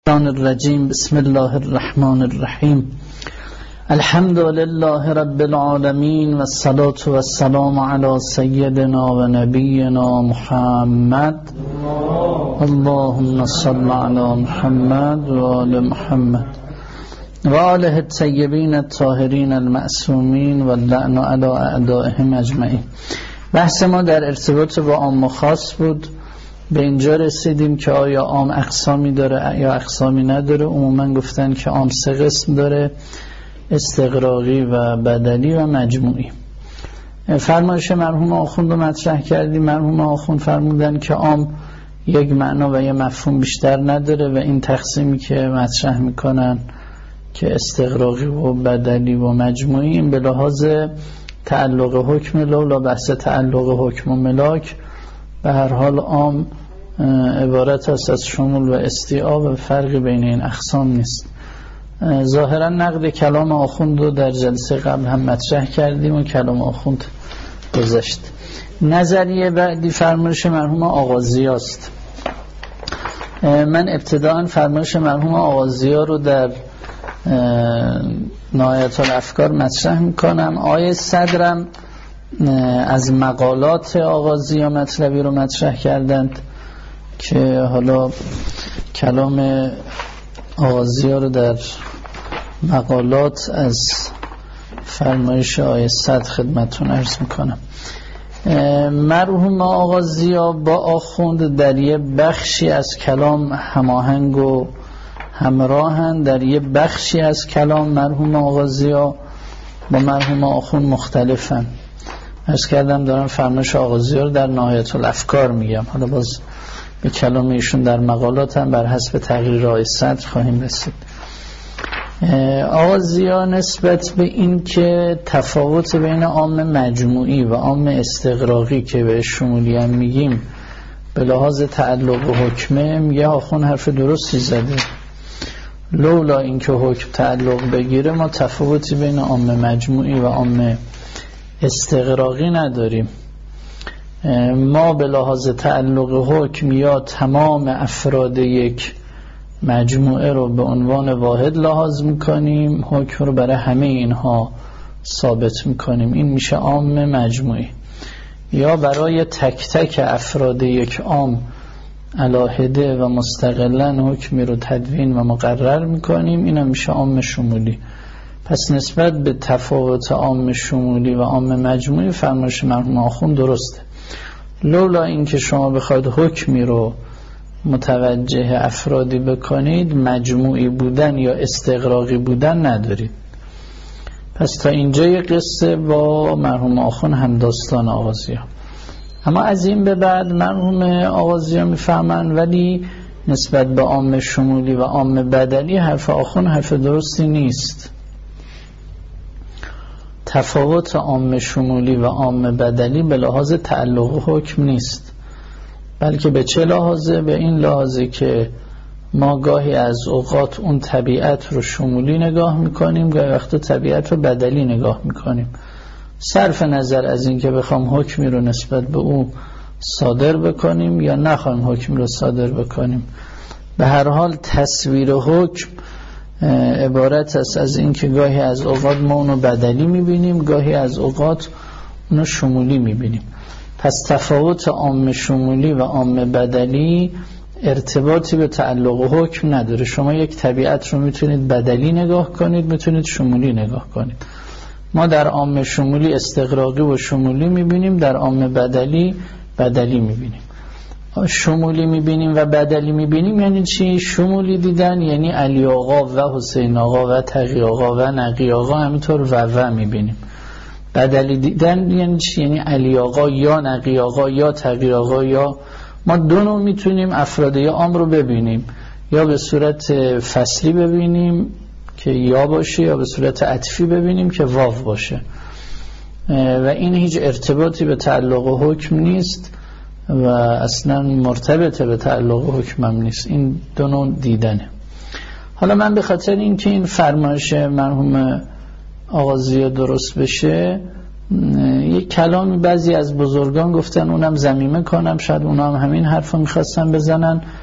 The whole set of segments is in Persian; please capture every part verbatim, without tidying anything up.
الرجیم. بسم الله الرحمن الرحیم. الحمد لله رب العالمین و الصلاة و السلام علی سیدنا و نبینا محمد. اللهم صل علی محمد و آل محمد و آله الطیبین الطاهرین المعصومین و اللعن علی اعدائهم اجمعین. بحث ما در ارتباط با عام و خاص بود. به اینجا رسیدیم که آیا عام اقسامی داره یا اقسامی نداره. عموما گفتن که عام سه قسم داره: استغراقی و بدلی و مجموعی. فرمایش مرحوم آخوند رو مطرح کردیم. مرحوم آخوند فرمودن که عام یک معنا و یک مفهوم بیشتر نداره و این تقسیمی که مطرح میکنن که استغراقی و بدلی و مجموعی، این به لحاظ تعلق حکم لولا بحث تعلق حکم و ملاک به هر حال عام عبارت است از شمول و استیعاب و فرقی بین این اقسام نیست. ظاهرا نقد کلام آخوند رو در جلسه قبل هم مطرح کردیم و کلام آخوند گذشت. نظریه بعدی فرمایش مرحوم آغازی است. من ابتداء فرمایش مرحوم آغازی رو در نهایت الافکار مطرح میکنم. آیه صدرم از مقالات آغازی یا مطلبی رو مطرح کردند که حالا کلام آغازی رو در مقالات از فرمایش آیه صد خدمتون عرض میکنم. مرحوم آغازی با آخوند در یه بخشی از کلام هماهنگ و همراهن، در یه بخشی از کلام مرحوم آغازی با مرحوم آخوند مختلفن. عرض کردم دارم فرمایش آغازی رو در نهایت الافکار میگم، حالا باز به کلام ایشون در مقالات هم بر حسب تغییر آیه صدر خواهیم رسید. آغازی نسبت به این که تفاوت بین عام مجموعی و عام استغراقی که به شمولی هم میگیم به لحاظ تعلق و حکمه، میگه آخون حرف درستی زده. لولا اینکه حکم تعلق بگیره ما تفاوتی بین عام مجموعی و عام استغراقی نداریم. ما به لحاظ تعلق حکم یا تمام افراد یک مجموعه رو به عنوان واحد لحاظ میکنیم، حکم رو برای همه اینها ثابت میکنیم، این میشه عام مجموعی. یا برای تک تک افراد یک عام علاهده و مستقلاً حکمی رو تدوین و مقرر میکنیم، این هم میشه عام شمولی. پس نسبت به تفاوت عام شمولی و عام مجموعی فرمایش مرحوم آخوند درسته. لولا اینکه شما بخواید حکمی رو متوجه افرادی بکنید، مجموعی بودن یا استغراقی بودن ندارید. پس تا اینجا یه قصه با مرحوم آخوند هم داستان آغازی ها. اما از این به بعد مرحوم آغازی ها میفهمن ولی نسبت به عام شمولی و عام بدلی حرف آخوند حرف درستی نیست. تفاوت عام شمولی و عام بدلی به لحاظ تعلق حکم نیست، بلکه به چه لحاظه؟ به این لحاظه که ما گاهی از اوقات اون طبیعت رو شمولی نگاه میکنیم، گاهی وقت طبیعت رو بدلی نگاه میکنیم. صرف نظر از این که بخوام حکمی رو نسبت به او صادر بکنیم یا نخوایم حکمی رو صادر بکنیم، به هر حال تصویر حکم عبارت است از این که گاهی از اوقات ما اونو بدلی میبینیم، گاهی از اوقات اونو شمولی میبینیم. پس تفاوت عام شمولی و عام بدلی ارتباطی به تعلق حکم نداره. شما یک طبیعت رو میتونید بدلی نگاه کنید، میتونید شمولی نگاه کنید. ما در عام شمولی استغراقی و شمولی میبینیم، در عام بدلی بدلی میبینیم. شمولی میبینیم و بدلی میبینیم یعنی چی؟ شمولی دیدن یعنی علی آقا و حسین آقا و تقی آقا و نقی آقا، همینطور و و میبینیم. بدلی دیدن یعنی چی؟ یعنی علی آقا یا نقی آقا یا تقی آقا. یا ما دو نوع میتونیم افراد یا عام رو ببینیم، یا به صورت فصلی ببینیم که یا باشه، یا به صورت عطفی ببینیم که واو باشه، و این هیچ ارتباطی به تعلق و حکم نیست و اصلا مرتبط به تعلق و حکم هم نیست. این دو نوع دیدنه. حالا من به خاطر اینکه این فرمایش مرحوم آغازی درست بشه، یک کلامی بعضی از بزرگان گفتن اونم ضمیمه کنم، شاید اونا هم همین حرفو میخواستن بزنن.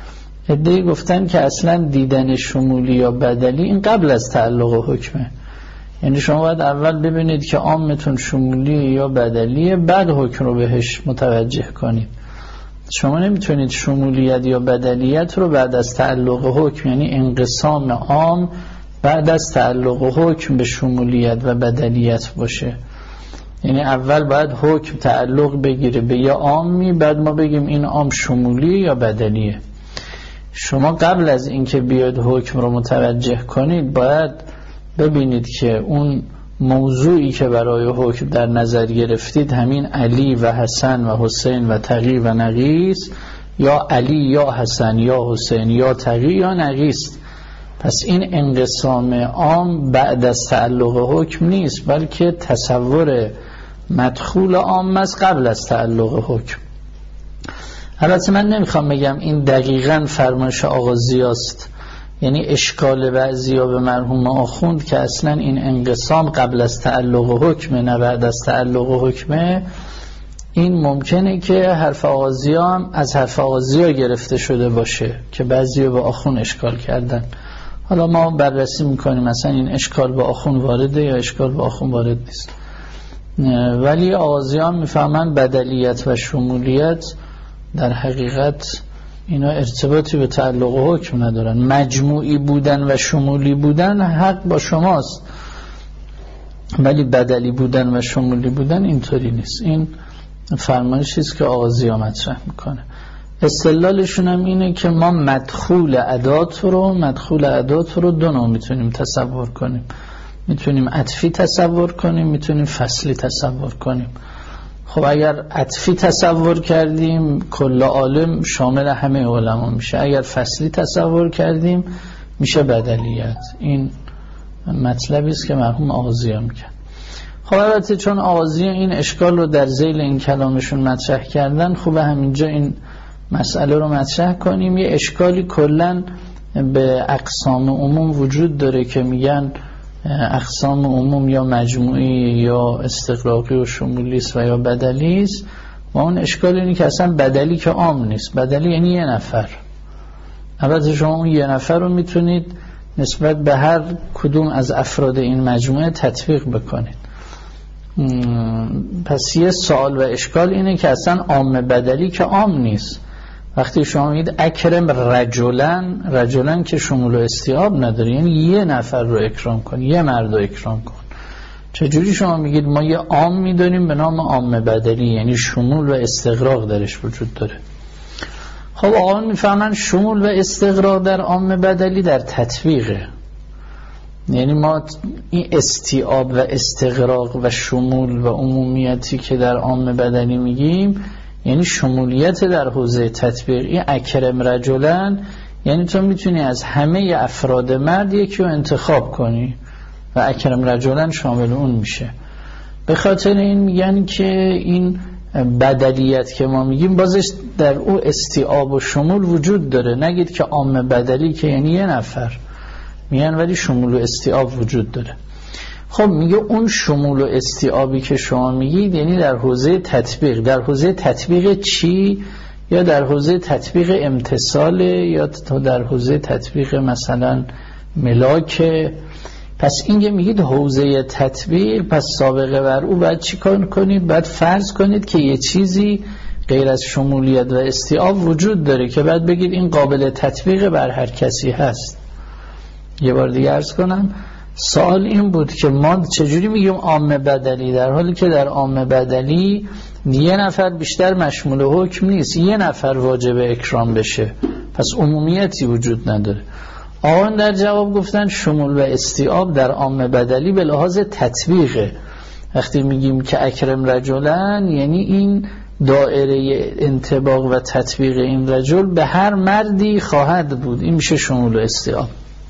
عده‌ای گفتن که اصلا دیدن شمولی یا بدلی این قبل از تعلق حکمه، یعنی شما باید اول ببینید که عامتون شمولی یا بدلیه، بعد حکم رو بهش متوجه کنید. شما نمیتونید شمولیت یا بدلیت رو بعد از تعلق حکم، یعنی انقسام عام بعد از تعلق حکم به شمولیت و بدلیت باشه. یعنی اول باید حکم تعلق بگیره به یه عامی، بعد ما بگیم این عام شمولی یا بدلیه. شما قبل از اینکه بیاید حکم رو متوجه کنید باید ببینید که اون موضوعی که برای حکم در نظر گرفتید همین علی و حسن و حسین و تقی و نقی است، یا علی یا حسن یا حسین یا تقی یا نقی است. پس این انقسام عام بعد از تعلق حکم نیست، بلکه تصور مدخول عام است قبل از تعلق حکم. البته من نمیخوام بگم این دقیقاً فرمایش آقا ضیاست، یعنی اشکال بعضیا به مرحوم آخوند که اصلا این انقسام قبل از تعلق حکمه نه بعد از تعلق حکمه، این ممکنه که حرف آقا ضیا هم از حرف آقا ضیا گرفته شده باشه که بعضیا به آخوند اشکال کردن. حالا ما بررسی میکنیم مثلا این اشکال به آخوند وارده یا اشکال به آخوند وارد نیست، ولی آقا ضیا هم میفهمن بدلیت و شمولیت در حقیقت اینا ارتباطی به تعلق حکم ندارن. مجموعی بودن و شمولی بودن حق با شماست، ولی بدلی بودن و شمولی بودن اینطوری نیست. این فرمایشی است که آقا ضیا مطرح میکنه. استدلالشون هم اینه که ما مدخول ادات رو مدخول ادات رو دو نوع میتونیم تصور کنیم، میتونیم عطفی تصور کنیم، میتونیم فصلی تصور کنیم. خب اگر عطفی تصور کردیم کل عالم شامل همه علما میشه، اگر فصلی تصور کردیم میشه بدلیت. این مطلبی است که مرحوم آقا ضیا میگن. خب البته چون آقا ضیا این اشکال رو در ذیل این کلامشون مطرح کردن، خوبه همینجا این مسئله رو مطرح کنیم. یه اشکالی کلن به اقسام عموم وجود داره که میگن اقسام عموم یا مجموعی یا استغراقی و شمولی است و یا بدلی است. و اون اشکال اینه که اصلا بدلی که عام نیست، بدلی یعنی یه نفر. البته شما اون یه نفر رو میتونید نسبت به هر کدوم از افراد این مجموعه تطبیق بکنید. پس یه سوال و اشکال اینه که اصلا عام بدلی که عام نیست. وقتی شما میگید اکرم رجلن، رجلن که شمول و استیعاب نداره، یعنی یه نفر رو اکرام کن، یه مرد رو اکرام کن. چجوری شما میگید ما یه عام میدونیم به نام عام بدلی، یعنی شمول و استغراق درش وجود داره؟ خب آقایان میفهمن شمول و استغراق در عام بدلی در تطبیقه. یعنی ما این استیعاب و استغراق و شمول و عمومیتی که در عام بدلی میگیم یعنی شمولیت در حوزه تطبیق. این اکرم رجلن یعنی تو میتونی از همه افراد مرد یکی رو انتخاب کنی و اکرم رجلن شامل اون میشه. به خاطر این میگن که این بدلیت که ما میگیم بازش در او استیعاب و شمول وجود داره. نگید که عام بدلی که یعنی یه نفر، میگن ولی شمول و استیعاب وجود داره. خب میگه اون شمول و استیعابی که شما میگید یعنی در حوزه تطبیق. در حوزه تطبیق چی؟ یا در حوزه تطبیق امتصال، یا در حوزه تطبیق مثلا ملاک. پس اینکه میگید حوزه تطبیق، پس سابقه بر او باید چی کار کنید؟ باید فرض کنید که یه چیزی غیر از شمولیت و استیعاب وجود داره که بعد بگید این قابل تطبیق بر هر کسی هست. یه بار دیگه عرض کنم، سوال این بود که ما چجوری میگیم عام بدلی در حالی که در عام بدلی یه نفر بیشتر مشمول حکم نیست، یه نفر واجب اکرام بشه، پس عمومیتی وجود نداره. آقایان در جواب گفتن شمول و استیعاب در عام بدلی به لحاظ تطبیقه. وقتی میگیم که اکرم رجلن یعنی این دائره انطباق و تطبیق این رجل به هر مردی خواهد بود، این میشه شمول و استیعاب.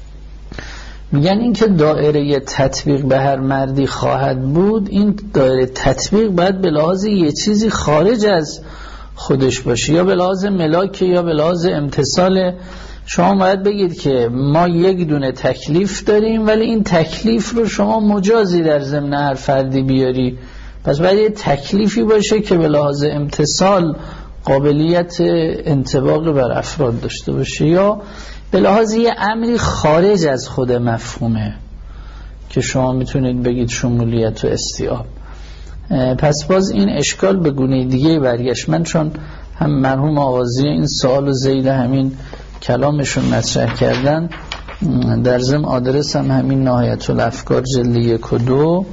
میگن این که دائره تطبیق به هر مردی خواهد بود، این دائره تطبیق باید به لحاظ یه چیزی خارج از خودش باشه، یا به لحاظ ملاک یا به لحاظ امتصال. شما باید بگید که ما یک دونه تکلیف داریم ولی این تکلیف رو شما مجازی در ضمن هر فردی بیاری، پس باید یه تکلیفی باشه که به لحاظ امتصال قابلیت انطباق بر افراد داشته باشه، یا به لحاظ یه امری خارج از خود مفهومه که شما میتونید بگید شمولیت و استیعاب. پس باز این اشکال به گونه دیگه برگشت. من چون هم مرحوم آغازی این سوال و ذیل همین کلامشون مطرح کردن، در ضمن آدرس هم همین نهایت الافکار جلد یک و دو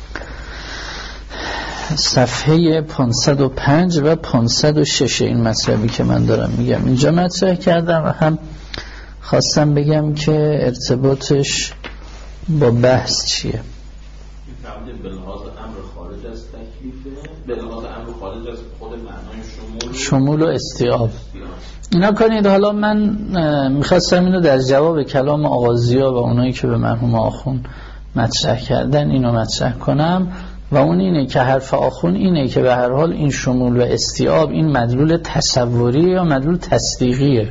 صفحه پانصد و پنج و پانصد و شش این مطلبی که من دارم میگم اینجا مطرح کردم و هم خواستم بگم که ارتباطش با بحث چیه. به لحاظ امر خارج از تکلیفه، به لحاظ امر خارج از خود معنای شمول شمول و استیعاب اینا کنید. حالا من میخواستم اینو در جواب کلام آغازی‌ها و اونایی که به مرحوم آخون مطرح کردن اینو مطرح کنم، و اون اینه که حرف آخون اینه که به هر حال این شمول و استیعاب این مدلول تصوری یا مدلول تصدیقیه.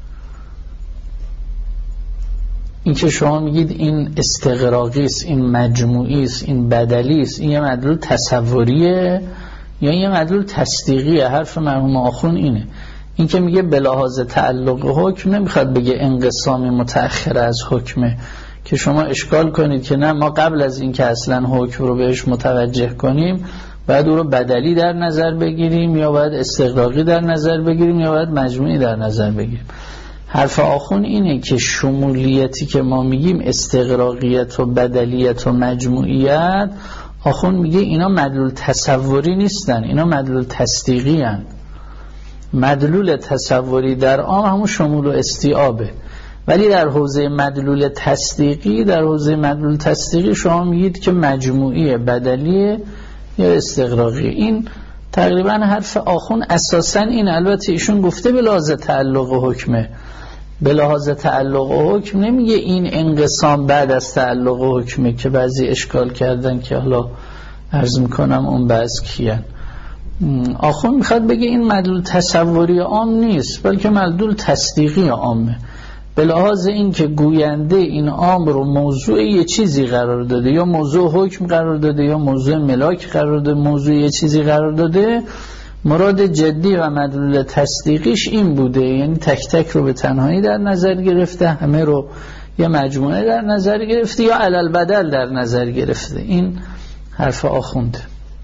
این که شما میگید این استغراقی است، این مجموعی است، این بدلی است، این یه مدلول تصوریه یا این یه مدلول تصدیقیه. حرف مرحوم آخون اینه. این که میگه به لحاظ تعلق حکم نمیخواد بگه انقسامی متأخر از حکمه که شما اشکال کنید که نه، ما قبل از این که اصلا حکم رو بهش متوجه کنیم باید او رو بدلی در نظر بگیریم یا باید استغراقی در نظر بگیریم یا باید مجموعی در نظر بگیریم. حرف آخون اینه که شمولیتی که ما میگیم استغراقیت و بدلیت و مجموعیت، آخون میگه اینا مدلول تصوری نیستن، اینا مدلول تصدیقی هن. مدلول تصوری در عام همون شمول و استیعابه، ولی در حوزه مدلول تصدیقی در حوزه مدلول تصدیقی شما میگید که مجموعیه، بدلیه یا استغراقی. این تقریبا حرف آخون اساسا این. البته ایشون گفته به لحاظ تعلق و حکمه، به لحاظ تعلق و حکم نمیگه این انقسام بعد از تعلق و حکمه که بعضی اشکال کردن که حالا عرض میکنم اون بعض کیان. آخون میخواد بگه این مدلول تصوری عام نیست بلکه مدلول تصدیقی عامه، به لحاظ این که گوینده این عام رو موضوع یه چیزی قرار داده، یا موضوع حکم قرار داده یا موضوع ملاک قرار داده، موضوع یه چیزی قرار داده. مراد جدی و مدلول تصدیقیش این بوده، یعنی تک تک رو به تنهایی در نظر گرفته، همه رو یه مجموعه در نظر گرفته یا علل بدل در نظر گرفته. این حرف آخونده.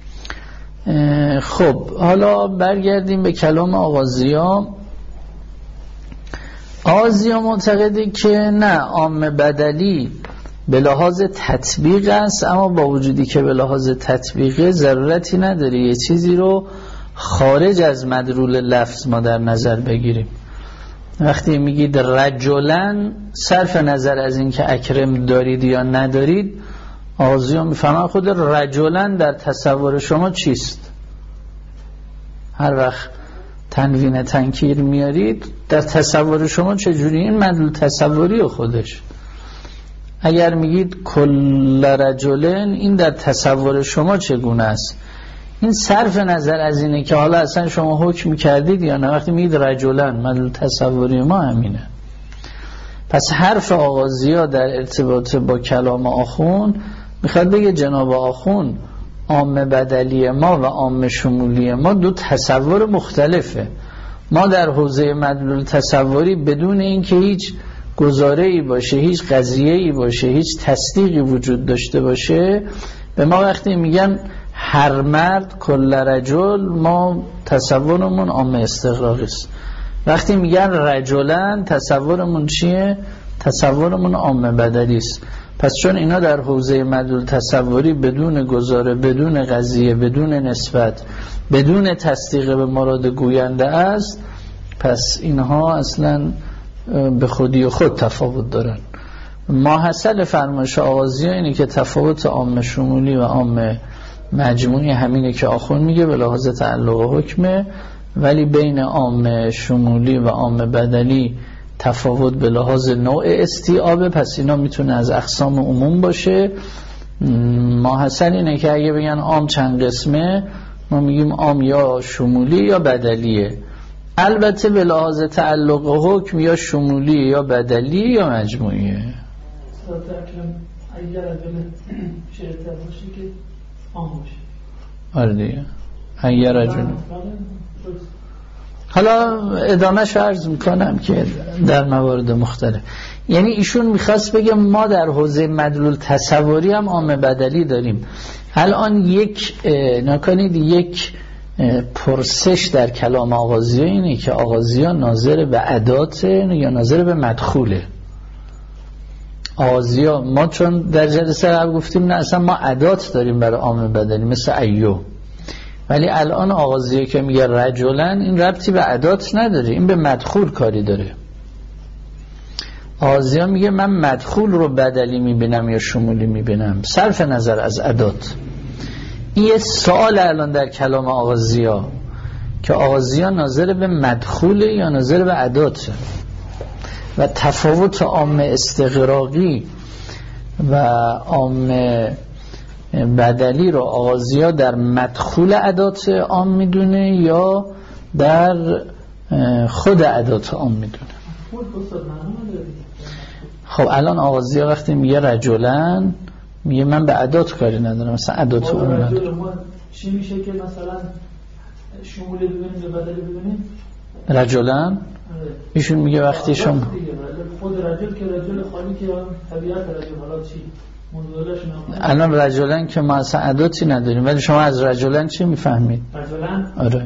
خب حالا برگردیم به کلام آغازی‌ها. آغازی‌ها معتقده که نه، عام بدلی به لحاظ تطبیق است، اما با وجودی که به لحاظ تطبیق ضرورتی نداره یه چیزی رو خارج از مدلول لفظ ما در نظر بگیریم. وقتی میگید رجلن، صرف نظر از این که اکرم دارید یا ندارید، آغازی‌ها میفهمن خود رجلن در تصور شما چیست. هر وقت تنوین تنکیر میارید در تصور شما چجوری؟ این مدلول تصوری خودش. اگر میگید کل رجلن، این در تصور شما چگونه است؟ این صرف نظر از اینه که حالا اصلا شما حکم کردید یا نه. وقتی میگید رجلن، مدلول تصوری ما همینه. پس حرف آغازی‌ها در ارتباط با کلام آخون میخواد بگه جناب آخون، عام بدلی ما و عام شمولی ما دو تصور مختلفه. ما در حوزه مدلول تصوری بدون اینکه هیچ گزاره‌ای باشه، هیچ قضیه‌ای باشه، هیچ تصدیقی وجود داشته باشه، به ما وقتی میگن هر مرد کل رجل، ما تصورمون عام استغراقی است. وقتی میگن رجلن، تصورمون چیه؟ تصورمون عام بدلی است. پس چون اینا در حوزه مدلول تصوری بدون گزاره، بدون قضیه، بدون نسبت، بدون تصدیق به مراد گوینده است، پس اینها اصلا به خودی و خود تفاوت دارن. ماحصل فرمایش آغازی‌ها اینه که تفاوت عام شمولی و عام مجموعی همینه که آخون میگه به لحاظ تعلق و حکمه، ولی بین عام شمولی و عام بدلی تفاوت به لحاظ نوع استیعابه. پس اینا میتونه از اقسام عموم باشه. ماحصل اینه که اگه بگن عام چند قسمه، ما میگیم عام یا شمولی یا بدلیه. البته به لحاظ تعلق و حکم یا شمولی یا بدلی یا مجموعیه. اگر اجل شرطه باشی که عام باشه. آره دیگه. اگر اجل حالا ادامهش عرض میکنم که در موارد مختلف. یعنی ایشون میخواست بگه ما در حوزه مدلول تصوری هم عامه بدلی داریم. الان یک نکنید یک پرسش در کلام آغازی اینه که آغازی ها ناظر به ادات یا ناظر به مدخوله. آغازی ها ما چون در جلسه قبل گفتیم نه اصلا ما ادات داریم برای عامه بدلی مثل ایو، ولی الان آغازی که میگه رجلن این ربطی به ادات نداره، این به مدخول کاری داره. آغازی ها میگه من مدخول رو بدلی میبینم یا شمولی میبینم صرف نظر از ادات. این یه سوال الان در کلام آغازی ها که آغازی ها ناظر به مدخول یا ناظر به ادات و تفاوت عام استغراقی و عام بدلی رو آغازی ها در مدخول ادات عام میدونه یا در خود ادات عام میدونه. خب الان آغازی ها وقتی میگه رجلن میگه من به ادات کاری ندارم، مثلا ادات عام ندارم. چی میشه که مثلا شمولی ببینیم یا بدلی ببینیم؟ رجلن ایشون میگه وقتی شما خود رجل که رجل خالی که طبیعت رجل حالا چی الان رجلن که ما اصلا اداتی نداریم، ولی شما از رجلن چی میفهمید؟ رجلن؟ آره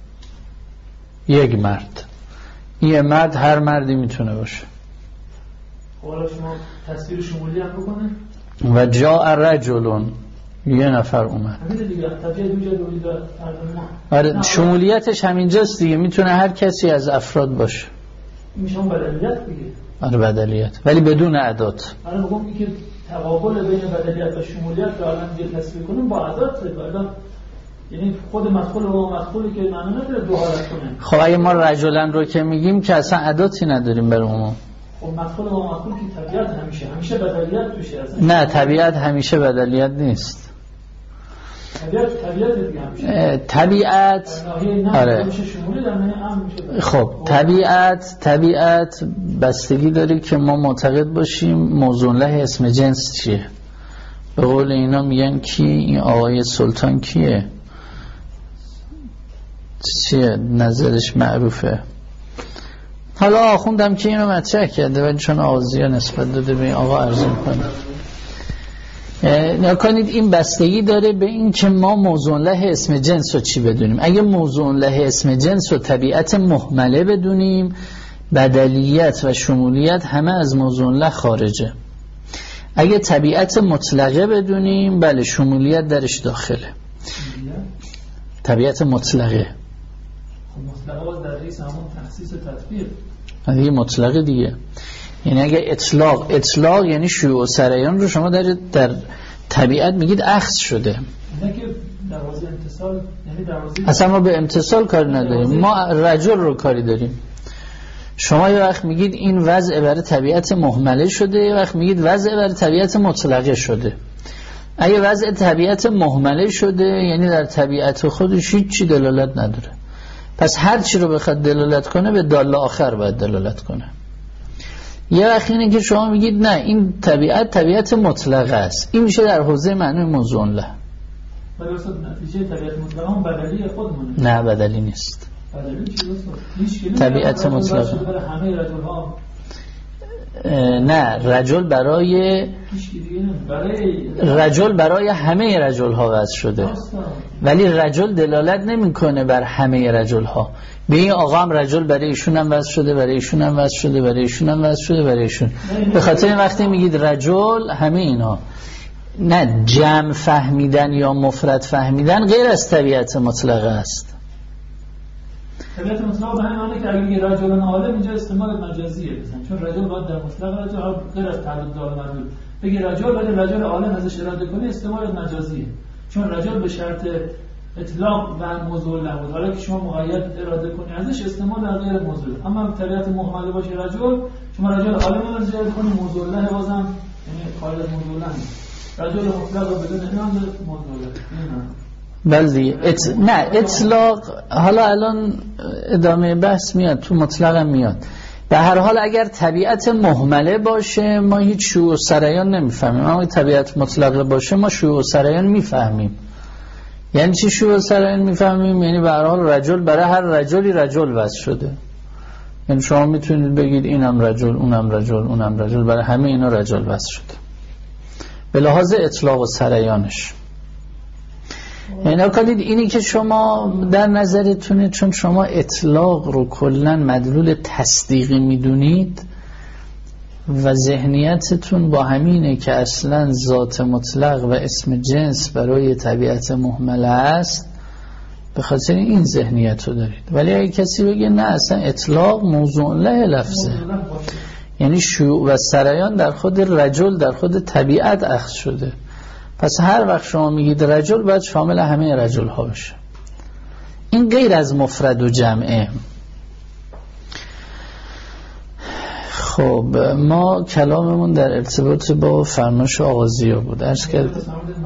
یک مرد. این مرد هر مردی میتونه باشه. حالا شما تصویر شمولی هم بکنه و جاء رجلون یه نفر اومد. همین دیگه طبیعت وجود وجود آره شمولیتش همینجاست دیگه، میتونه هر کسی از افراد باشه. میشه بدلیت دیگه. آره بدلیت ولی بدون ادات. آره میگم اینکه تقابل بین بدلیت و شمولیت رو الان دیگه تصویر کنیم با ادات بعدا، یعنی خود مدخول و مدخولی که معنی نداره دو حالت کنه. خب اگه ما رجلن رو که میگیم که اصلا اداتی نداریم برامون. خب مدخول و مدخول که طبیعت همیشه همیشه بدلیت توشه اصلا. نه طبیعت همیشه بدلیت نیست. طبیعت طبیعت دیگه همیشه. طبیعت آره. خب طبیعت طبیعت بستگی داره که ما معتقد باشیم موضوع له اسم جنس چیه. به قول اینا میگن کی این آقای سلطان کیه، چیه نظرش معروفه. حالا آخوندم که اینو مطرح کرده ولی چون آغازی ها نسبت داده به این آقا عرض میکنه. نکنید این بستگی داره به این که ما موضوع له اسم جنس رو چی بدونیم. اگه موضوع له اسم جنس رو طبیعت مهمله بدونیم بدلیت و شمولیت همه از موضوع له خارجه. اگه طبیعت مطلقه بدونیم بله شمولیت درش داخله. طبیعت مطلقه مطلقه باز در رئیس همون تخصیص تطبیق دیگه مطلقه دیگه. یعنی اگه اطلاق اطلاق یعنی شیوع و سریان رو شما در در طبیعت میگید اخذ شده. نه که دروازه امتصال یعنی دروازه اصلا ما به امتصال کاری نداریم، ما رجل رو کاری داریم. شما یه وقت میگید این وضع برای طبیعت مهمله شده، یه وقت میگید وضع برای طبیعت مطلقه شده. اگه وضع طبیعت مهمله شده یعنی در طبیعت خودش هیچ چی دلالت نداره، پس هر چی رو بخواد دلالت کنه به دال آخر باید دلالت کنه. یه وقت اینه که شما میگید نه این طبیعت طبیعت مطلقه است، این میشه در حوزه معنی موضوع له. ولی اصلا نتیجه طبیعت مطلقه هم بدلی خودمونه. نه بدلی نیست. بدلی چی هست؟ طبیعت مطلقه همه رجل ها نه رجل برای رجل برای همه رجل ها وضع شده، ولی رجل دلالت نمیکنه بر همه رجل ها. به این آقا هم رجل برای ایشون هم وضع شده، برای ایشون هم وضع شده، برای ایشون هم وضع شده، برای ایشون. به خاطر این وقتی میگید رجل همه اینها، نه جمع فهمیدن یا مفرد فهمیدن غیر از طبیعت مطلقه است. طبیعت مطلقه به همین معنی که اگه رجل عالم اینجا استعمال مجازیه بزن، چون رجل باید در مطلق رجل غیر از تعدد دار مدلول بگی رجل، ولی رجل عالم ازش اراده کنی استعمال مجازیه، چون رجل به شرط اطلاق و موضوع له بود. حالا که شما مقید اراده کنی ازش استعمال در غیر موضوع، اما طبیعت مهمله باشه رجل، شما رجل عالم ازش اراده کنی موضوع له بازم یعنی خارج از موضوع له رجل مطلق بدون اینا موضوع له. بله ات... نه اطلاق حالا الان ادامه بحث میاد تو مطلق میاد. به هر حال اگر طبیعت مهمله باشه ما هیچ شیوع و سریان نمیفهمیم، اما طبیعت مطلقه باشه ما شیوع و سریان میفهمیم. یعنی چی شو سرین میفهمیم؟ یعنی به هر حال رجل برای هر رجلی رجل وضع شده. یعنی شما میتونید بگید اینم رجل، اونم رجل، اونم رجل، برای همه اینا رجل وضع شده به لحاظ اطلاق و سریانش. یعنی کنید اینی که شما در نظرتونه، چون شما اطلاق رو کلا مدلول تصدیقی میدونید و ذهنیتتون با همینه که اصلا ذات مطلق و اسم جنس برای طبیعت مهمله است، به خاطر این ذهنیت رو دارید. ولی اگه کسی بگه نه اصلا اطلاق موضوع له لفظه، یعنی شیوع و سریان در خود رجل، در خود طبیعت اخذ شده، پس هر وقت شما میگید رجل باید شامل همه رجل ها بشه. این غیر از مفرد و جمعه. خب ما کلاممون در ارتباط با فرمایش آغازیه بود. عرض کرد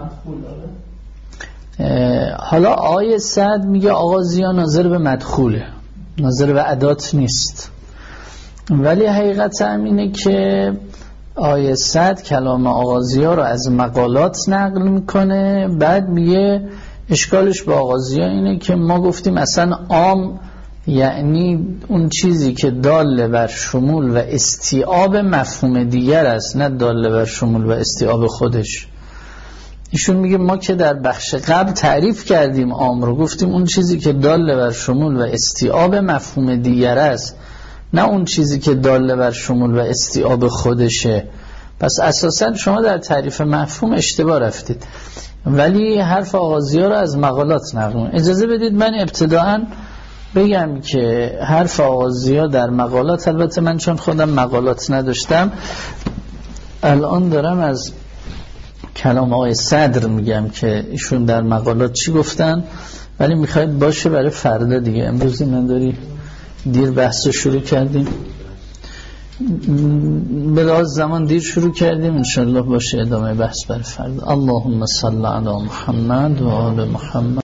حالا آیه صد میگه آغازیه ناظر به مدخوله، ناظر به ادات نیست، ولی حقیقت همینه که آیه صد کلام آغازیه رو از مقالات نقل میکنه، بعد میگه اشکالش به آغازیه اینه که ما گفتیم اصلا عام یعنی اون چیزی که دال بر شمول و استیعاب مفهوم دیگر است، نه دال بر شمول و استیعاب خودش. ایشون میگه ما که در بخش قبل تعریف کردیم عام رو، گفتیم اون چیزی که دال بر شمول و استیعاب مفهوم دیگر است، نه اون چیزی که دال بر شمول و استیعاب خودشه. پس اساسا شما در تعریف مفهوم اشتباه رفتید. ولی حرف آغازیه رو از مقالات نقل. اجازه بدید من ابتداءً بگم که حرف آغازیه در مقالات، البته من چون خودم مقالات نداشتم الان دارم از کلام آقای صدر میگم که ایشون در مقالات چی گفتن، ولی میخواید باشه برای فردا دیگه. امروزی من داری دیر بحث شروع کردیم، به لحاظ زمان دیر شروع کردیم، انشالله باشه ادامه بحث برای فردا. اللهم صل علی محمد و آل محمد.